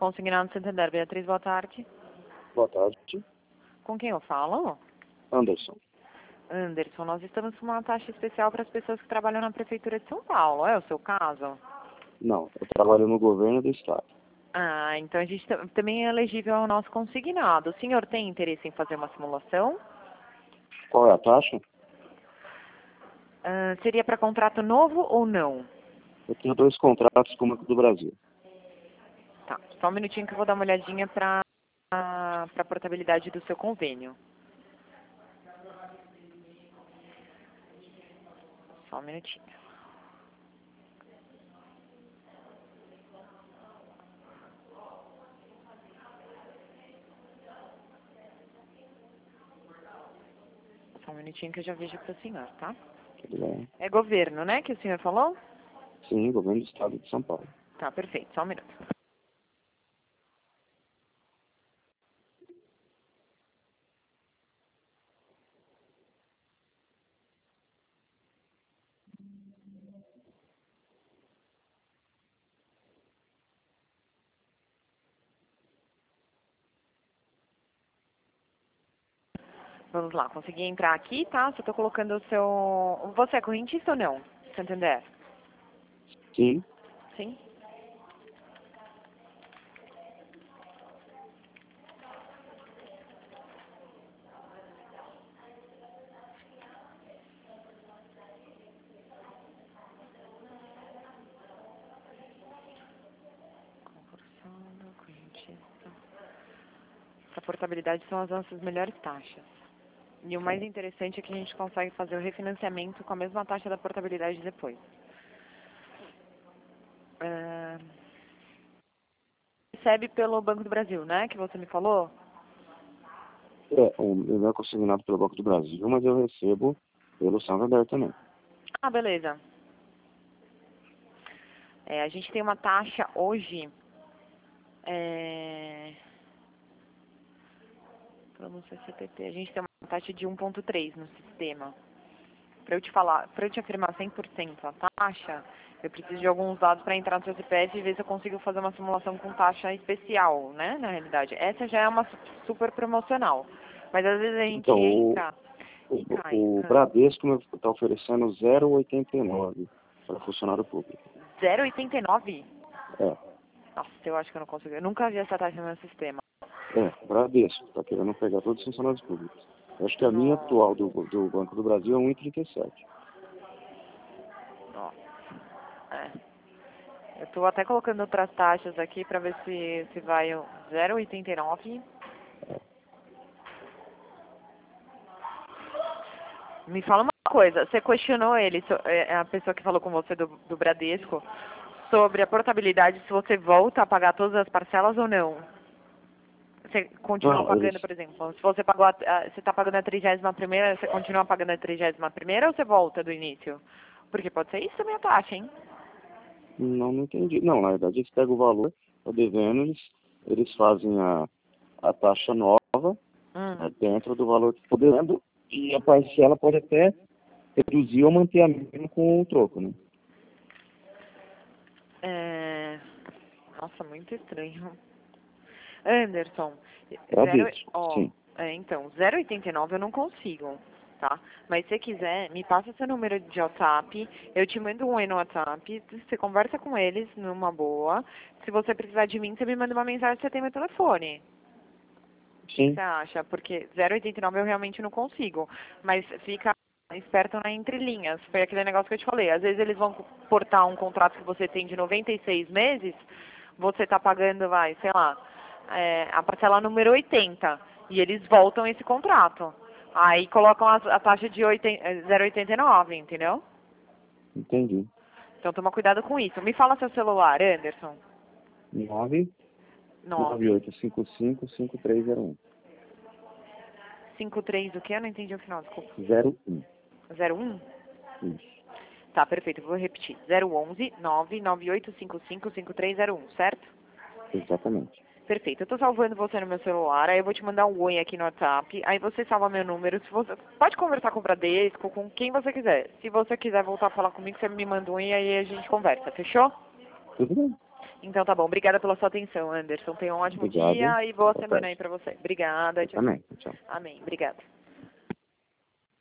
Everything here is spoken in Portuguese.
Consignado Santander, Beatriz, boa tarde. Boa tarde. Com quem eu falo? Anderson. Anderson, nós estamos com uma taxa especial para as pessoas que trabalham na Prefeitura de São Paulo. É o seu caso? Não, eu trabalho no governo do estado. Ah, então a gente também é elegível ao nosso consignado. O senhor tem interesse em fazer uma simulação? Qual é a taxa? Seria para contrato novo ou não? Eu tenho 2 contratos com o Banco do Brasil. Tá, só um minutinho que eu vou dar uma olhadinha para a portabilidade do seu convênio. Só um minutinho. Só um minutinho que eu já vejo para o senhor, tá? Tudo bem? É governo, né, que o senhor falou? Sim, governo do estado de São Paulo. Tá, perfeito. Só um minuto. Vamos lá, consegui entrar aqui, tá? Só tô colocando o seu... Você é correntista ou não? Santander? Sim. Sim? Concursado, correntista. A portabilidade são as nossas melhores taxas. E o mais interessante é que a gente consegue fazer o refinanciamento com a mesma taxa da portabilidade depois. Recebe pelo Banco do Brasil, né? Que você me falou? O meu é consignado pelo Banco do Brasil, mas eu recebo pelo Santander também. Ah, beleza. A gente tem uma taxa hoje... Pelo CCTP, a gente tem uma taxa de 1,3 no sistema. Para eu te afirmar 100% a taxa, eu preciso de alguns dados para entrar no seu CPF e ver se eu consigo fazer uma simulação com taxa especial, né, na realidade. Essa já é uma super promocional. Mas às vezes a gente Então, entra e cai. o Bradesco está oferecendo 0,89 para funcionário público. 0,89? É, Nossa, eu acho que eu não consigo. Eu nunca vi essa taxa no meu sistema. Bradesco, está querendo pegar todos os funcionários públicos. Eu acho que a minha Nossa, atual do Banco do Brasil é 1,37. nossa. Eu estou até colocando outras taxas aqui para ver se vai o 0,89. Me fala uma coisa, você questionou ele, a pessoa que falou com você do Bradesco, sobre a portabilidade, se você volta a pagar todas as parcelas ou não? Você continua Não, pagando, por exemplo, se você pagou, você está pagando a 31ª, você continua pagando a 31ª ou você volta do início? Porque pode ser isso também a taxa, hein? não entendi. Não, na verdade, eles pegam o valor, tá devendo, eles fazem a taxa nova dentro do valor que está devendo, e a parcela pode até reduzir ou manter a mesma com o troco, né? Nossa, muito estranho. Anderson, Sim. então, 0,89 eu não consigo, tá? Mas se você quiser, me passa seu número de WhatsApp, eu te mando um oi no WhatsApp, você conversa com eles numa boa. Se você precisar de mim, você me manda uma mensagem, você tem meu telefone. O que Sim. você acha? Porque 0,89 eu realmente não consigo, mas fica esperto na entrelinhas. Foi aquele negócio que eu te falei. Às vezes eles vão portar um contrato que você tem de 96 meses, você tá pagando, sei lá, a parcela número 80, e eles voltam esse contrato. Aí colocam a taxa de 0,89, entendeu? Entendi. Então toma cuidado com isso. Me fala seu celular, Anderson. 998555301. 53 o quê? Eu não entendi o final, desculpa. 01. 01? Isso. Tá, perfeito. Vou repetir. 011 998555301, certo? Exatamente. Perfeito. Eu tô salvando você no meu celular, aí eu vou te mandar um oi aqui no WhatsApp, aí você salva meu número. Se você pode conversar com o Bradesco, com quem você quiser. Se você quiser voltar a falar comigo, você me manda um oi e aí a gente conversa. Fechou? Tudo bem. Então tá bom. Obrigada pela sua atenção, Anderson. Tenha um ótimo Obrigado. dia e boa Boa semana tarde. aí pra você. Obrigada. Tchau. Amém. Tchau. Amém. Obrigada.